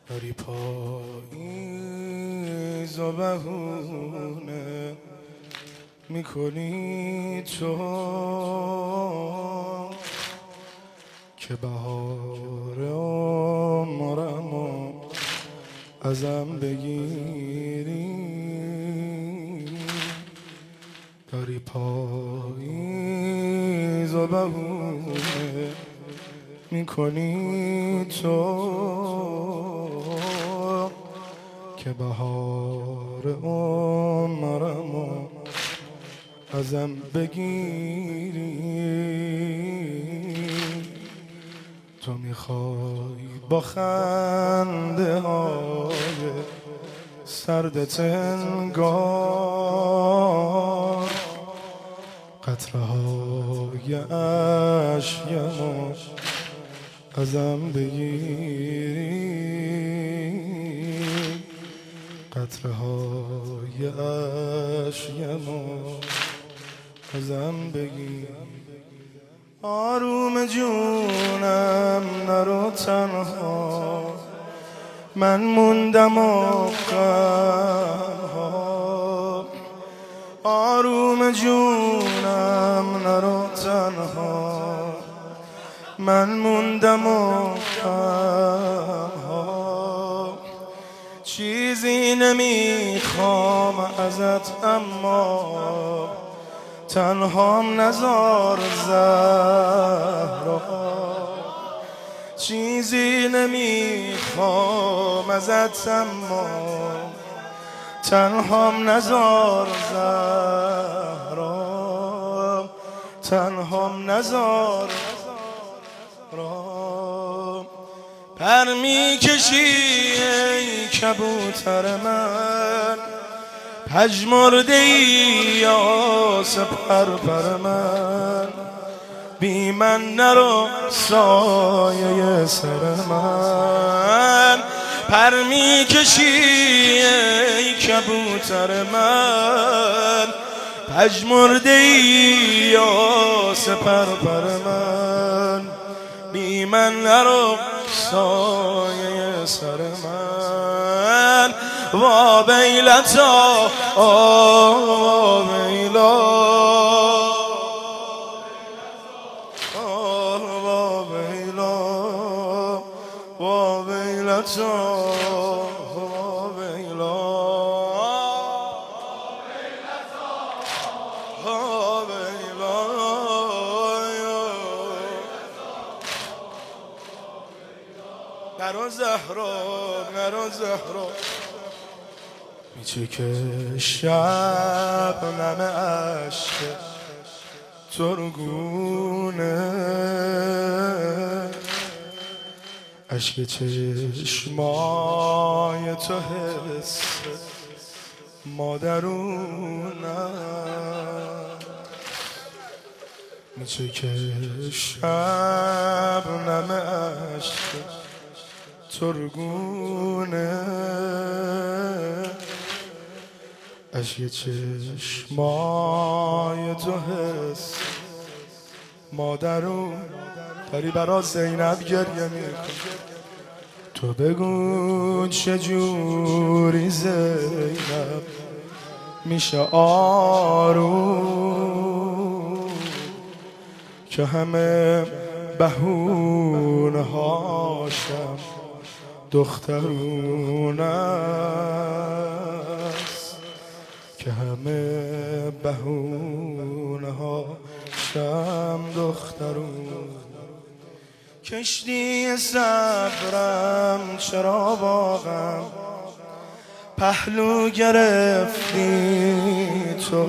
داری پاییز و بهونه میکنی تو که بهار عمرمو ازم بگیری. داری پاییز و بهونه میکنی تو که بهار عمرمو ازم بگیری. تو میخوای با خنده های سردت انگار قطره های اشکمو ازم بگیری. قطره های اشکمو ازم بگیری. آروم جونم نرو تنها، من موندم و غمها. آروم جونم نرو تنها، من موندم و غمها. چیزی نمیخوام ازت اما تنهام نزار زهرا. چیزی نمیخوام ازت اما تنهام نزار زهرا. تنهام نزار زهرا. پر میکشی ای کبوتر من، پژمرده ای آس پرپر من. بی من نرو سایه سر من. پر میکشی ای کبوتر من، پژمرده ای آس پرپر من. بی من نرو سایه سر من. وا بیلتا وا بیلا وا بیلا وا بیلتا وا بیلا وا بیلا. نرو زهرا نرو زهرا. میچه که شب نم عشق ترگونه، عشق چشمای تو حس مادرونه. میچه که شب نم عشق ترگونه، عشق چشمای تو حس مادرون. داری برا زینب گریه میکن. تو بگو چجوری زینب میشه آروم که همه بهونه هاشم دخترونه است. که همه بهونه ها شم دخترون. کشتی صبرم چرا باغم پهلو گرفتی تو.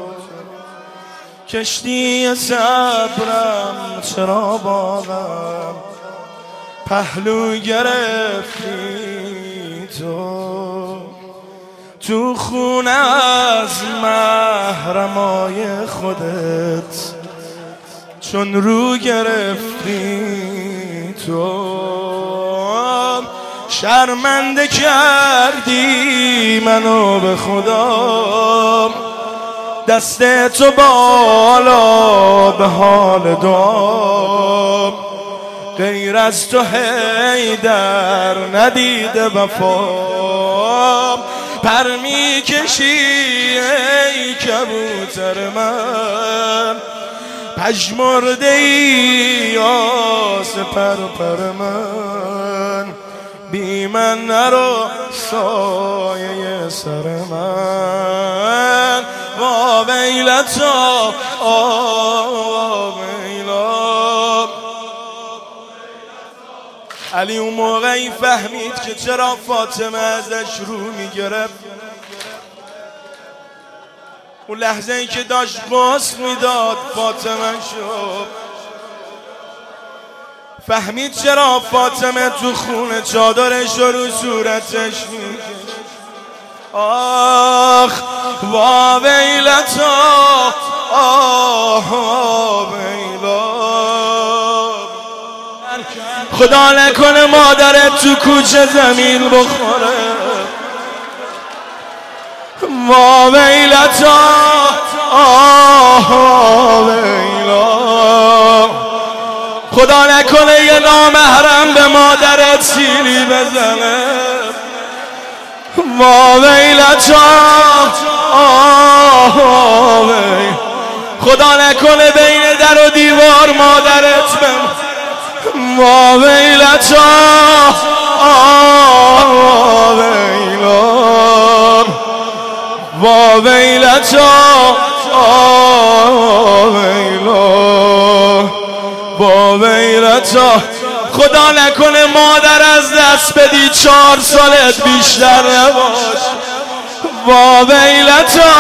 کشتی صبرم چرا باغم پهلو گرفتی تو. تو خونه از محرمای خودت چون رو گرفتی تو. شرمنده کردی منو به خدا، دست تو بالا به حال دعا. غیر از تو حیدر ندیده وفا. پر میکشی ای کبوتر من، پژمرده ای آس پر من. بی من نرو سایه سر من. وا ویلتا وا ویلا. علی اون موقعی فهمید که چرا فاطمه ازش رو میگرفت. اون لحظه ای که داشت غسل میداد فاطمه شد، فهمید چرا فاطمه تو خونه چادرش رو صورتش میکشه. آخ وا ویلتا آه ویلا. خدا نکنه مادرت تو کوچه زمین بخوره. وا ویلتا آه ویلا. خدا نکنه یه نامحرم به مادرت سیلی بزنه. وا ویلتا آه ویلا. خدا نکنه بین در و دیوار مادرت بمونه. وا ویلتا آه ویلا. وا ویلتا آه ویلا. وا ویلتا. خدا نکنه مادر از دست بدی 4 سالت بیشتر نباش. وا ویلتا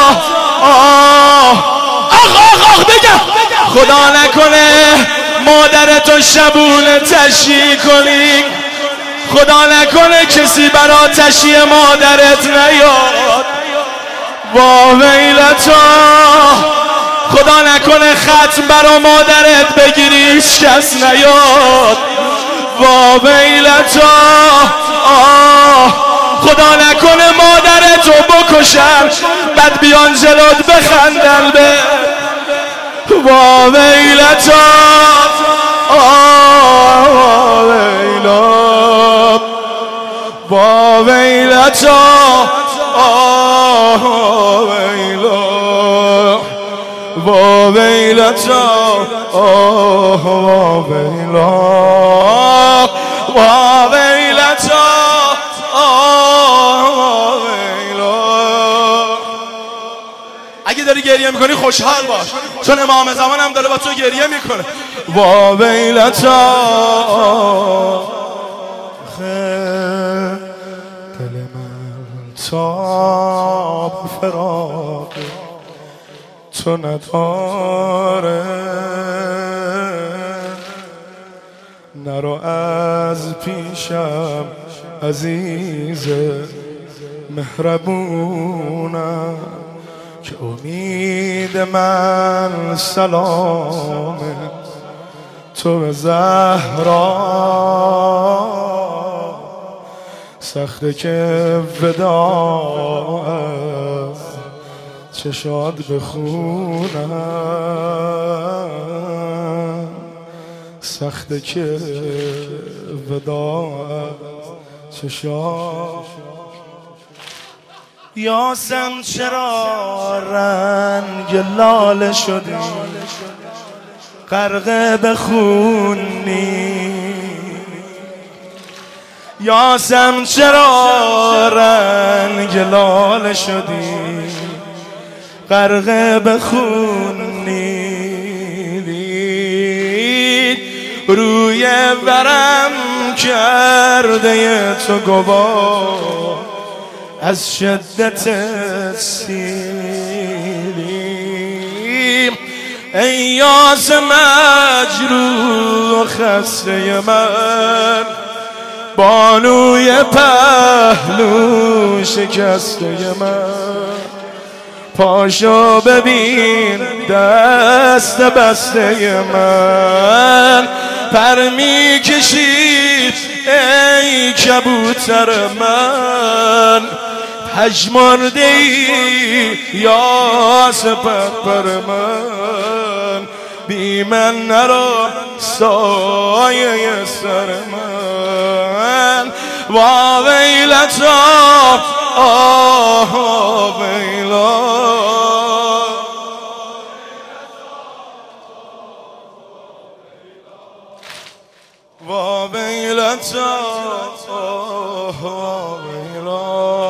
آه آخ بگم. خدا نکنه مادرتو شبونه تشییع کنی. خدا نکنه کسی برا تشییع مادرت نیاد. وا ویلتا. خدا نکنه ختم برا مادرت بگیری هیچ کس نیاد. وا ویلتا آه. خدا نکنه مادرتو بکشن بعد بیان جلوت بخندن به. وا ویلتا آه ویلا. وا ویلتا آه ویلا. وا ویلتا آه ویلا. وا ویلتا آه ویلا. اگه داری گریه میکنی خوشحال باش، چون امام زمان هم داره با تو گریه میکنه. وا ویلتا. دل من تاب فراق تو نداره. نرو از پیشم عزیز مهربونم، که امید من سلامه تو به زهرا. سخته که وداع از چشات بخونم. سخته که وداع از چشات. یاسم چرا رنگ لاله شدی، غرقه به خونی. یاسم چرا رنگ لاله شدی، غرقه به خونی. روی ورم کرده تو گواه از شدت سیلی. ای یاس مجروح خسته من، بانوی پهلو شکسته من. پاشو ببین دست بسته من، پر میکشید ای کبوتر من. پژمرده ای یا سپر من، بی من نرو سایه سر من وا ویلتا آه ویلا وا ویلتا وا ویلا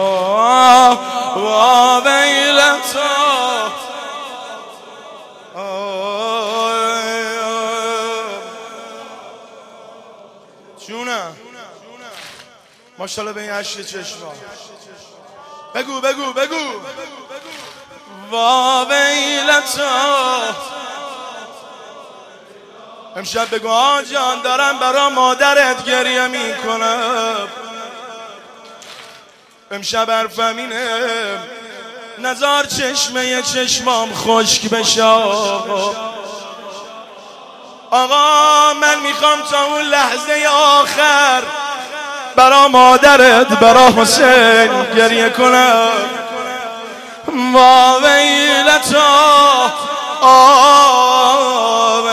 وا ویلتا جونم ماشاءالله به این عشق چشما بگو بگو بگو وا ویلتا امشب بگو آجان دارم برا مادرت گریه میکنم امشب حرفم اینه نزار چشمه چشمام خشک بشه آقا من میخوام تا اون لحظه آخر برا مادرت برا حسین گریه کنم وا ویلتا